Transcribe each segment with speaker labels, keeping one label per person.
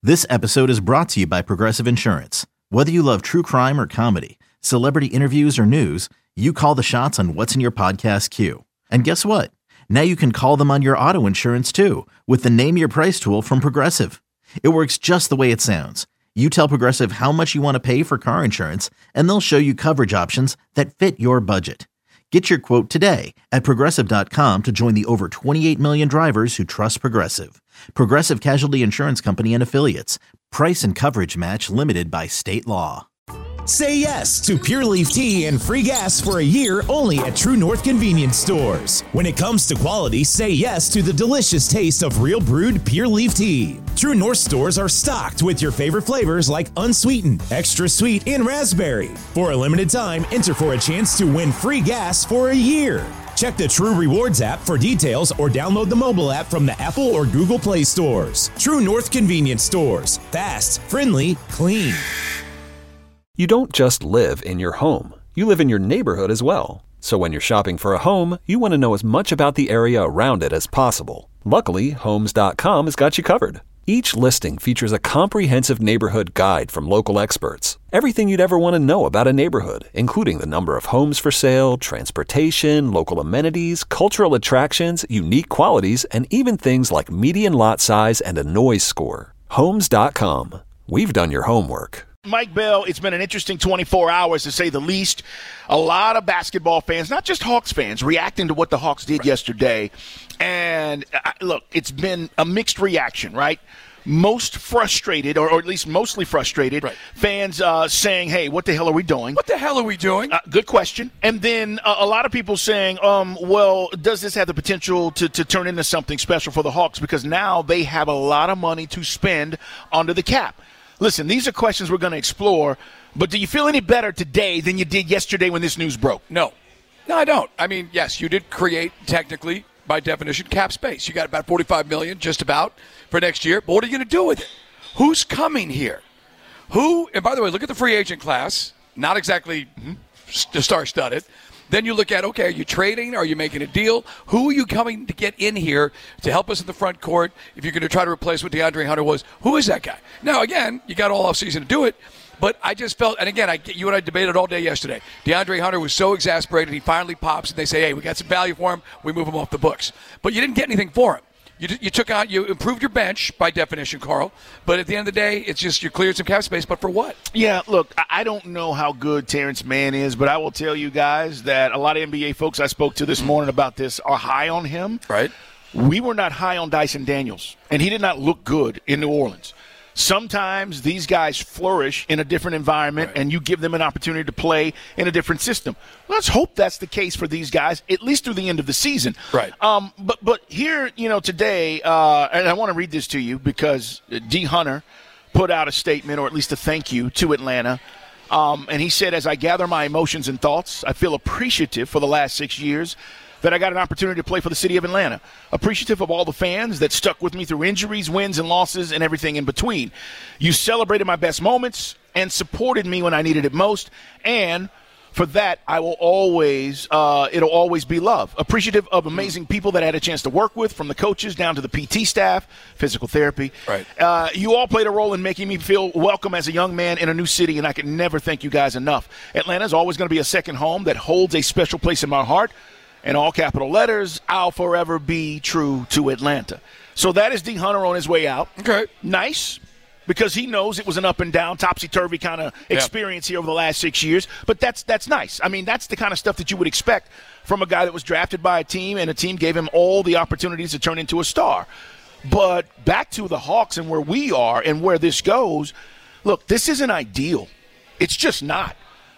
Speaker 1: This episode is brought to you by Progressive Insurance. Whether you love true crime or comedy, celebrity interviews or news, you call the shots on what's in your podcast queue. And guess what? Now you can call them on your auto insurance too with the Name Your Price tool from Progressive. It works just the way it sounds. You tell Progressive how much you want to pay for car insurance, and they'll show you coverage options that fit your budget. Get your quote today at Progressive.com to join the over 28 million drivers who trust Progressive. Progressive Casualty Insurance Company and Affiliates. Price and coverage match limited by state law.
Speaker 2: Say yes to Pure Leaf Tea and free gas for a year only at True North Convenience Stores. When it comes to quality, say yes to the delicious taste of real brewed Pure Leaf Tea. True North stores are stocked with your favorite flavors like unsweetened, extra sweet, and raspberry. For a limited time, enter for a chance to win free gas for a year. Check the True Rewards app for details or download the mobile app from the Apple or Google Play stores. True North Convenience Stores. Fast, friendly, clean.
Speaker 3: You don't just live in your home. You live in your neighborhood as well. So when you're shopping for a home, you want to know as much about the area around it as possible. Luckily, Homes.com has got you covered. Each listing features a comprehensive neighborhood guide from local experts. Everything you'd ever want to know about a neighborhood, including the number of homes for sale, transportation, local amenities, cultural attractions, unique qualities, and even things like median lot size and a noise score. Homes.com. We've done your homework.
Speaker 4: Mike Bell, it's been an interesting 24 hours to say the least. A lot of basketball fans, not just Hawks fans, reacting to what the Hawks did yesterday. And look, it's been a mixed reaction, right? Most frustrated, or at least mostly frustrated, right. Fans saying, hey, what the hell are we doing?
Speaker 5: What the hell are we doing?
Speaker 4: Good question. And then a lot of people saying, well, does this have the potential to turn into something special for the Hawks? Because now they have a lot of money to spend under the cap. Listen, these are questions we're going to explore, but do you feel any better today than you did yesterday when this news broke?
Speaker 5: No, I don't. I mean, yes, you did create, technically, by definition, cap space. You got about $45 million, just about, for next year. But what are you going to do with it? Who's coming here? Who? And by the way, look at the free agent class. Not exactly star-studded. Then you look at, okay, are you trading? Are you making a deal? Who are you coming to get in here to help us in the front court if you're going to try to replace what DeAndre Hunter was? Who is that guy? Now, again, you got all offseason to do it, but I just felt, and again, you and I debated all day yesterday. DeAndre Hunter was so exasperated, he finally pops, and they say, hey, we got some value for him, we move him off the books. But you didn't get anything for him. You improved your bench by definition, Carl. But at the end of the day, it's just you cleared some cap space. But for what?
Speaker 4: Yeah, look, I don't know how good Terrence Mann is, but I will tell you guys that a lot of NBA folks I spoke to this morning about this are high on him.
Speaker 5: Right.
Speaker 4: We were not high on Dyson Daniels, and he did not look good in New Orleans. Sometimes these guys flourish in a different environment, right, and you give them an opportunity to play in a different system. Let's hope that's the case for these guys, at least through the end of the season.
Speaker 5: Right.
Speaker 4: But here, today, and I want to read this to you because D. Hunter put out a statement, or at least a thank you, to Atlanta. And he said, as I gather my emotions and thoughts, I feel appreciative for the last 6 years that I got an opportunity to play for the city of Atlanta. Appreciative of all the fans that stuck with me through injuries, wins, and losses, and everything in between. You celebrated my best moments and supported me when I needed it most. And for that, I will always, it'll always be love. Appreciative of amazing people that I had a chance to work with, from the coaches down to the PT staff, physical therapy.
Speaker 5: Right.
Speaker 4: You all played a role in making me feel welcome as a young man in a new city, and I can never thank you guys enough. Atlanta is always going to be a second home that holds a special place in my heart. In all capital letters, I'll forever be true to Atlanta. So that is D. Hunter on his way out.
Speaker 5: Okay.
Speaker 4: Nice, because he knows it was an up and down, topsy-turvy kind of experience here over the last 6 years. But that's nice. I mean, that's the kind of stuff that you would expect from a guy that was drafted by a team, and a team gave him all the opportunities to turn into a star. But back to the Hawks and where we are and where this goes, look, this isn't ideal. It's just not.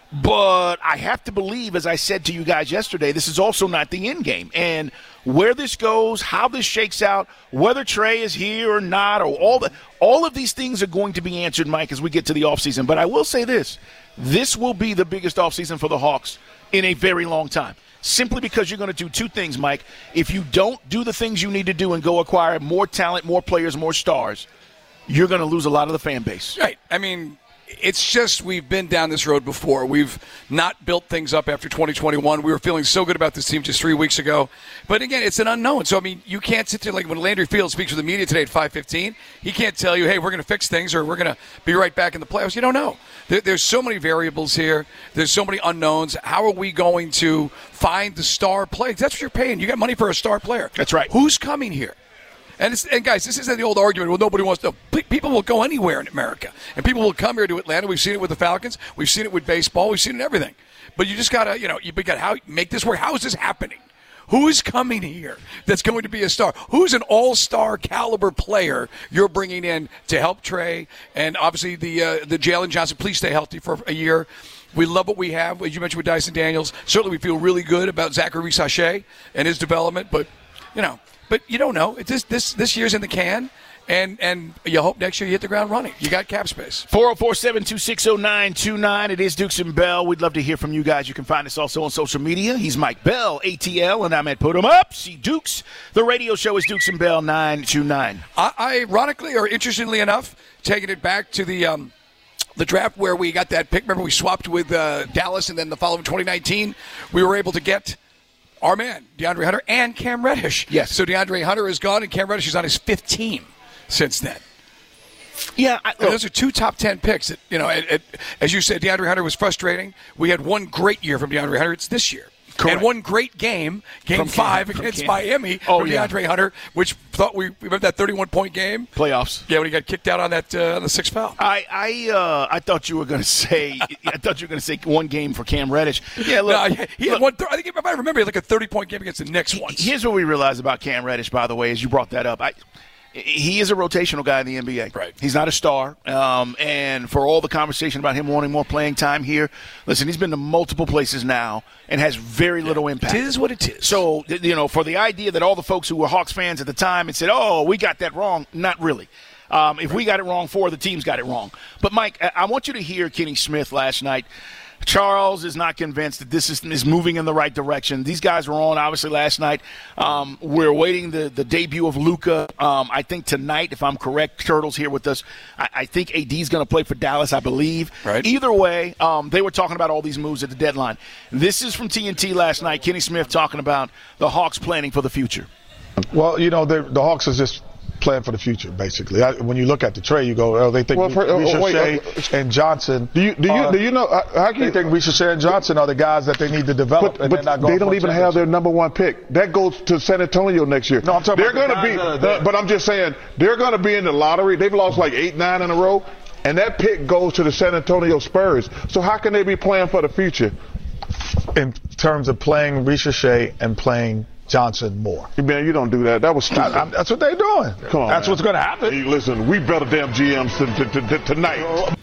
Speaker 4: But I have to believe, as I said to you guys yesterday, this is also not the end game. And where this goes, how this shakes out, whether Trey is here or not, or all of these things are going to be answered, Mike, as we get to the offseason. But I will say this will be the biggest offseason for the Hawks in a very long time. Simply because you're going to do two things, Mike. If you don't do the things you need to do and go acquire more talent, more players, more stars, you're going to lose a lot of the fan base.
Speaker 5: Right. I mean, it's just we've been down this road before. We've not built things up after 2021. We were feeling so good about this team just 3 weeks ago. But, again, it's an unknown. So, I mean, you can't sit there like when Landry Fields speaks with the media today at 5:15, he can't tell you, hey, we're going to fix things or we're going to be right back in the playoffs. You don't know. There's so many variables here. There's so many unknowns. How are we going to find the star player? That's what you're paying. You got money for a star player.
Speaker 4: That's right.
Speaker 5: Who's coming here? And guys, this isn't the old argument. Well, nobody wants to. People will go anywhere in America, and people will come here to Atlanta. We've seen it with the Falcons. We've seen it with baseball. We've seen it in everything. But you just gotta, make this work. How is this happening? Who is coming here that's going to be a star? Who's an all-star caliber player you're bringing in to help Trey? And obviously the Jalen Johnson. Please stay healthy for a year. We love what we have, as you mentioned with Dyson Daniels. Certainly, we feel really good about Zachary Sachet and his development. But you don't know. It's this year's in the can, and you hope next year you hit the ground running. You got cap space.
Speaker 4: 404-726-0929. It is Dukes and Bell. We'd love to hear from you guys. You can find us also on social media. He's Mike Bell, ATL, and I'm at Put 'em Up. See Dukes. The radio show is Dukes and Bell 929.
Speaker 5: Ironically, or interestingly enough, taking it back to the draft where we got that pick. Remember, we swapped with Dallas, and then the following 2019, we were able to get our man, DeAndre Hunter, and Cam Reddish.
Speaker 4: Yes.
Speaker 5: So DeAndre Hunter is gone, and Cam Reddish is on his 5th team since then.
Speaker 4: Yeah.
Speaker 5: Those are 2 top 10 picks. That, as you said, DeAndre Hunter was frustrating. We had one great year from DeAndre Hunter. It's this year.
Speaker 4: Correct.
Speaker 5: And one great game 5 against Miami from DeAndre Hunter, which thought we remember that 31-point game?
Speaker 4: Playoffs.
Speaker 5: Yeah, when he got kicked out on that on the 6th foul.
Speaker 4: I thought you were going to say one game for Cam Reddish. Yeah, look.
Speaker 5: No, he had one. I think if I remember, he had like a 30-point game against the Knicks once.
Speaker 4: Here's what we realized about Cam Reddish, by the way, as you brought that up. He is a rotational guy in the NBA.
Speaker 5: Right.
Speaker 4: He's not a star. And for all the conversation about him wanting more playing time here, listen, he's been to multiple places now and has very little impact.
Speaker 5: It is what it is.
Speaker 4: So, for the idea that all the folks who were Hawks fans at the time and said, oh, we got that wrong, not really. If we got it wrong, 4 of the teams got it wrong. But, Mike, I want you to hear Kenny Smith last night. Charles is not convinced that this is moving in the right direction. These guys were on, obviously, last night. We're awaiting the debut of Luka. I think tonight, if I'm correct, Turtle's here with us. I think AD's going to play for Dallas, I believe.
Speaker 5: Right.
Speaker 4: Either way, they were talking about all these moves at the deadline. This is from TNT last night. Kenny Smith talking about the Hawks planning for the future.
Speaker 6: Well, the Hawks is just plan for the future, basically. When you look at the trade, you go, oh, they think Ricochet and Johnson. Do you know? How can you think Ricochet and Johnson are the guys that they need to develop? But they don't even have their number 1 pick. That goes to San Antonio next year. No, I'm talking but I'm just saying they're going to be in the lottery. They've lost like 8, 9 in a row, and that pick goes to the San Antonio Spurs. So how can they be playing for the future in terms of playing Ricochet and playing Johnson more?
Speaker 7: Man, you don't do that. That was stupid.
Speaker 6: That's what they're doing.
Speaker 7: Come on,
Speaker 6: that's
Speaker 7: man.
Speaker 6: What's going to happen.
Speaker 7: Hey, listen, we better damn GMs tonight.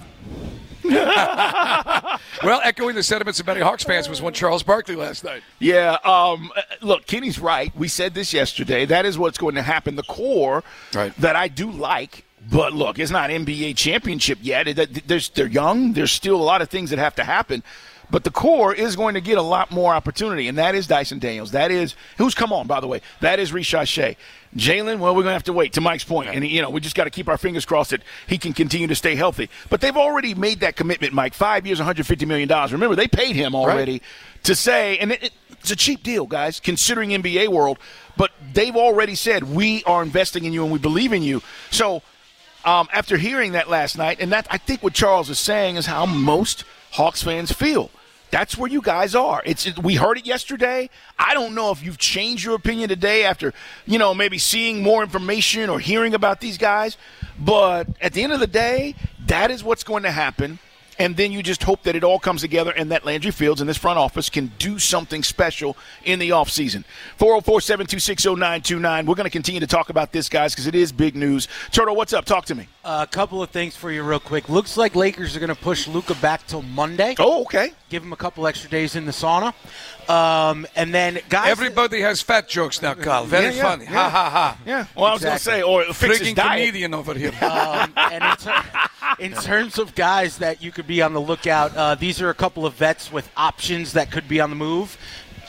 Speaker 5: Well, echoing the sentiments of many Hawks fans was one Charles Barkley last night.
Speaker 4: Yeah, look, Kenny's right. We said this yesterday. That is what's going to happen. The core that I do like, but look, it's not NBA championship yet. They're young. There's still a lot of things that have to happen. But the core is going to get a lot more opportunity, and that is Dyson Daniels. That is – who's come on, by the way? That is Ricochet. Jalen, well, we're going to have to wait, to Mike's point. And, we just got to keep our fingers crossed that he can continue to stay healthy. But they've already made that commitment, Mike. 5 years, $150 million. Remember, they paid him already to say – and it's a cheap deal, guys, considering NBA world. But they've already said, we are investing in you and we believe in you. So after hearing that last night, and that I think what Charles is saying is how most Hawks fans feel. That's where you guys are. We heard it yesterday. I don't know if you've changed your opinion today after, maybe seeing more information or hearing about these guys. But at the end of the day, that is what's going to happen. And then you just hope that it all comes together and that Landry Fields and this front office can do something special in the offseason. 404-726-0929. We're going to continue to talk about this, guys, because it is big news. Turtle, what's up? Talk to me.
Speaker 8: A couple of things for you real quick. Looks like Lakers are going to push Luka back till Monday.
Speaker 4: Oh, okay.
Speaker 8: Give him a couple extra days in the sauna. And then, guys.
Speaker 5: Everybody has fat jokes now, Carl. Very funny.
Speaker 4: Yeah.
Speaker 5: Ha, ha, ha.
Speaker 4: Yeah. Well, I was going to say, or fix his
Speaker 5: Freaking
Speaker 4: diet.
Speaker 5: comedian over here.
Speaker 8: And in terms of guys that you could be on the lookout, these are a couple of vets with options that could be on the move.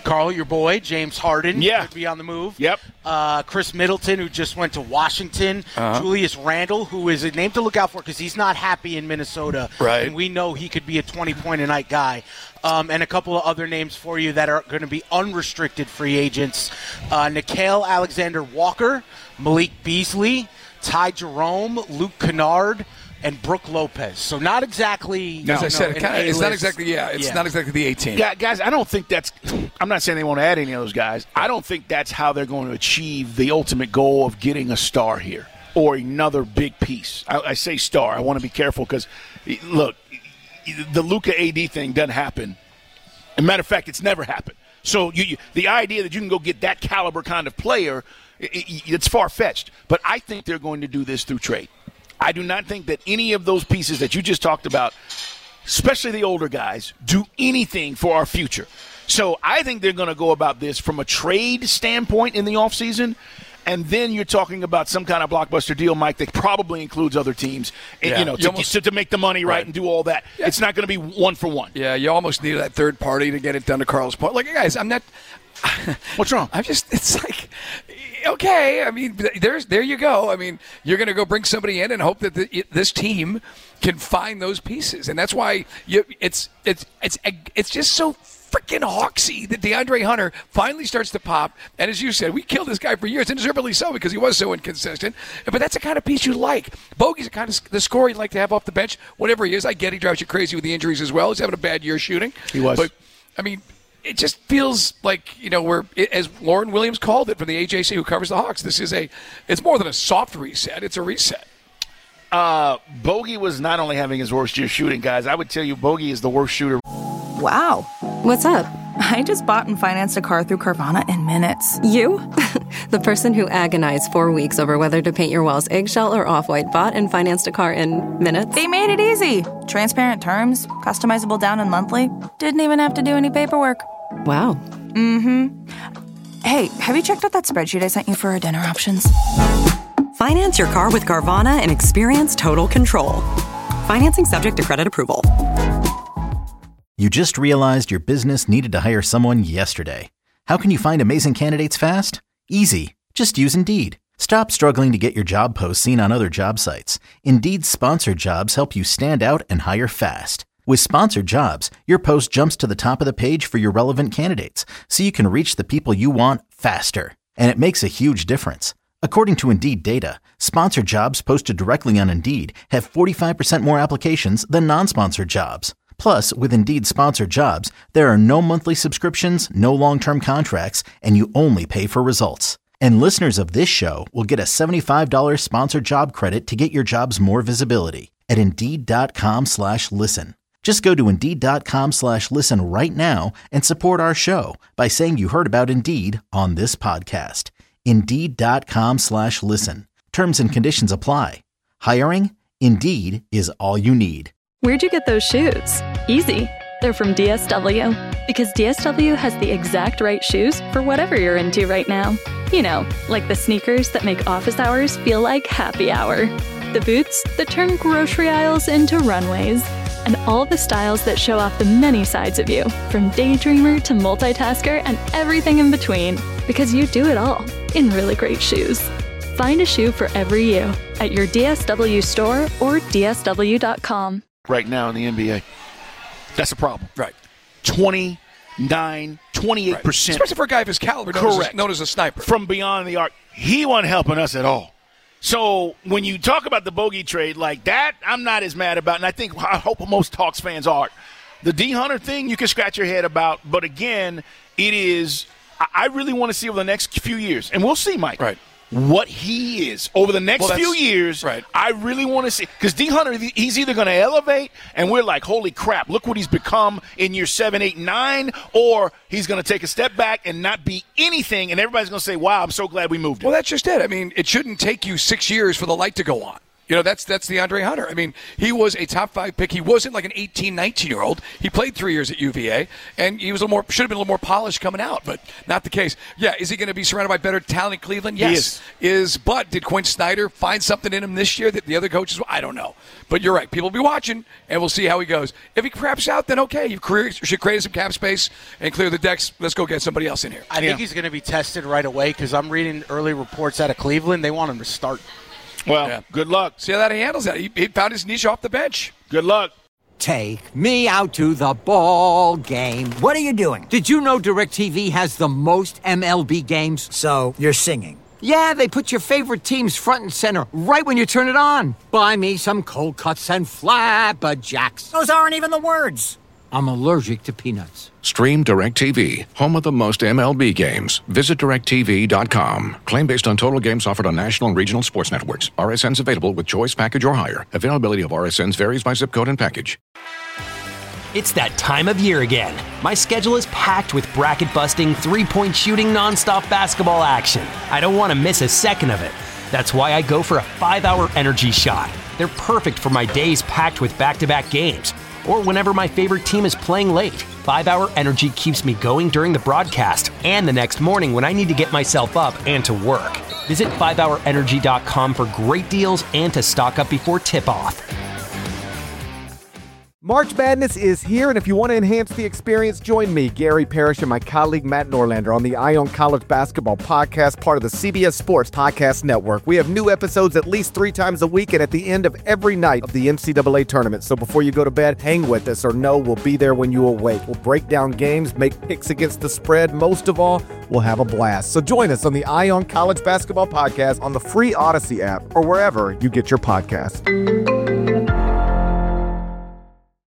Speaker 8: Carl, your boy, James Harden, could be on the move.
Speaker 4: Yep.
Speaker 8: Chris Middleton, who just went to Washington. Julius Randle, who is a name to look out for because he's not happy in Minnesota.
Speaker 5: Right.
Speaker 8: And we know he could be a 20-point-a-night guy. And a couple of other names for you that are going to be unrestricted free agents. Nickeil Alexander-Walker, Malik Beasley, Ty Jerome, Luke Kennard, and Brook Lopez. So not exactly.
Speaker 5: As I said, it's not exactly. It's not exactly the 18.
Speaker 4: Yeah, guys, I don't think that's. I'm not saying they won't add any of those guys. I don't think that's how they're going to achieve the ultimate goal of getting a star here or another big piece. I say star. I want to be careful because, look, the Luka AD thing doesn't happen. As a matter of fact, it's never happened. So the idea that you can go get that caliber kind of player, it's far-fetched. But I think they're going to do this through trade. I do not think that any of those pieces that you just talked about, especially the older guys, do anything for our future. So I think they're going to go about this from a trade standpoint in the offseason, and then you're talking about some kind of blockbuster deal, Mike, that probably includes other teams, to make the money right and do all that. Yeah. It's not going to be one for one.
Speaker 5: Yeah, you almost need that third party to get it done to Carl's point. Like, guys, I'm not –
Speaker 4: what's wrong?
Speaker 5: It's like – okay, I mean, there you go. I mean, you're going to go bring somebody in and hope that this team can find those pieces, and that's why it's just so freaking Hawksy that DeAndre Hunter finally starts to pop. And as you said, we killed this guy for years, and deservedly so because he was so inconsistent. But that's the kind of piece you like. Bogey's the kind of the scorer you'd like to have off the bench, whatever he is. I get he drives you crazy with the injuries as well. He's having a bad year shooting.
Speaker 4: He was,
Speaker 5: but I mean. It just feels like, as Lauren Williams called it from the AJC who covers the Hawks, it's more than a soft reset, it's a reset.
Speaker 4: Bogey was not only having his worst year shooting, guys. I would tell you Bogey is the worst shooter.
Speaker 9: Wow. What's up? I just bought and financed a car through Carvana in minutes.
Speaker 10: You? The person who agonized 4 weeks over whether to paint your walls eggshell or off-white bought and financed a car in minutes?
Speaker 9: They made it easy. Transparent terms, customizable down and monthly. Didn't even have to do any paperwork.
Speaker 10: Wow.
Speaker 9: Mm-hmm. Hey, have you checked out that spreadsheet I sent you for our dinner options?
Speaker 11: Finance your car with Carvana and experience total control. Financing subject to credit approval.
Speaker 1: You just realized your business needed to hire someone yesterday. How can you find amazing candidates fast? Easy. Just use Indeed. Stop struggling to get your job posts seen on other job sites. Indeed's sponsored jobs help you stand out and hire fast. With sponsored jobs, your post jumps to the top of the page for your relevant candidates, so you can reach the people you want faster. And it makes a huge difference. According to Indeed data, sponsored jobs posted directly on Indeed have 45% more applications than non-sponsored jobs. Plus, with Indeed sponsored jobs, there are no monthly subscriptions, no long-term contracts, and you only pay for results. And listeners of this show will get a $75 sponsored job credit to get your jobs more visibility at Indeed.com/listen. Just go to Indeed.com/listen right now and support our show by saying you heard about Indeed on this podcast. Indeed.com/listen. Terms and conditions apply. Hiring? Indeed is all you need.
Speaker 12: Where'd you get those shoes? Easy. They're from DSW. Because DSW has the exact right shoes for whatever you're into right now. You know, like the sneakers that make office hours feel like happy hour. The boots that turn grocery aisles into runways. And all the styles that show off the many sides of you, from daydreamer to multitasker and everything in between. Because you do it all in really great shoes. Find a shoe for every you at your DSW store or DSW.com.
Speaker 4: Right now in the NBA. That's a problem.
Speaker 5: Right.
Speaker 4: 28%. Right.
Speaker 5: Especially for a guy of his caliber, known as a sniper.
Speaker 4: From beyond the arc. He wasn't helping us at all. So when you talk about the Bogey trade like that, I'm not as mad about, and I hope most Hawks fans are. The D. Hunter thing, you can scratch your head about, but again, it is, I really want to see over the next few years, and we'll see, Mike.
Speaker 5: Right.
Speaker 4: What he is over the next few years,
Speaker 5: right.
Speaker 4: I really want to see. Because D. Hunter, he's either going to elevate, and we're like, holy crap, look what he's become in year 7, 8, 9, or he's going to take a step back and not be anything, and everybody's going to say, wow, I'm so glad we moved him.
Speaker 5: Well, that's just it. I mean, it shouldn't take you 6 years for the light to go on. That's DeAndre Hunter. I mean, he was a top 5 pick. He wasn't like an 18, 19-year-old. He played 3 years at UVA, and he was should have been a little more polished coming out, but not the case. Yeah, is he going to be surrounded by better talent in Cleveland? Yes. But did Quinn Snyder find something in him this year that the other coaches? I don't know. But you're right. People will be watching, and we'll see how he goes. If he craps out, then okay. You should create some cap space and clear the decks. Let's go get somebody else in here.
Speaker 8: I think he's going to be tested right away because I'm reading early reports out of Cleveland. They want him to start.
Speaker 4: Well, good luck.
Speaker 5: See how that he handles that. He found his niche off the bench.
Speaker 4: Good luck.
Speaker 13: Take me out to the ball game. What are you doing? Did you know DirecTV has the most MLB games? So, you're singing. Yeah, they put your favorite teams front and center right when you turn it on. Buy me some cold cuts and flapjacks. Those aren't even the words. I'm allergic to peanuts.
Speaker 14: Stream DirecTV, home of the most MLB games. Visit DirecTV.com. Claim based on total games offered on national and regional sports networks. RSNs available with choice package or higher. Availability of RSNs varies by zip code and package.
Speaker 15: It's that time of year again. My schedule is packed with bracket-busting, three-point shooting, nonstop basketball action. I don't want to miss a second of it. That's why I go for a 5-hour energy shot. They're perfect for my days packed with back-to-back games, or whenever my favorite team is playing late. 5-hour energy keeps me going during the broadcast and the next morning when I need to get myself up and to work. Visit 5hourenergy.com for great deals and to stock up before tip-off.
Speaker 16: March Madness is here, and if you want to enhance the experience, join me, Gary Parrish, and my colleague Matt Norlander on the Eye on College Basketball podcast, part of the CBS Sports Podcast Network. We have new episodes at least 3 times a week and at the end of every night of the NCAA tournament. So before you go to bed, hang with us or know we'll be there when you awake. We'll break down games, make picks against the spread. Most of all, we'll have a blast. So join us on the Eye on College Basketball podcast on the free Odyssey app or wherever you get your podcasts.